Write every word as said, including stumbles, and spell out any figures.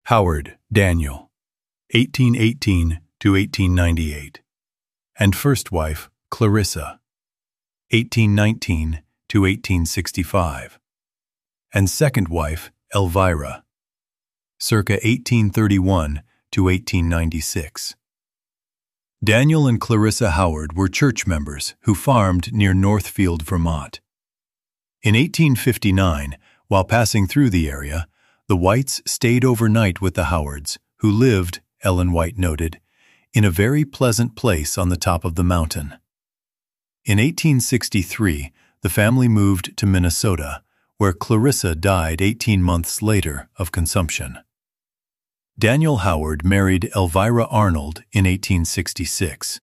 Howard, Daniel, eighteen eighteen to eighteen ninety-eight, and first wife, Clarissa, eighteen nineteen to eighteen sixty-five, and second wife, Elvira, circa eighteen thirty-one to eighteen ninety-six. Daniel and Clarissa Howard were church members who farmed near Northfield, Vermont. In eighteen fifty-nine, while passing through the area, the Whites stayed overnight with the Howards, who lived, Ellen White noted, in a very pleasant place on the top of the mountain. In eighteen sixty-three, the family moved to Minnesota, where Clarissa died eighteen months later of consumption. Daniel Howard married Elvira Arnold in eighteen sixty-six.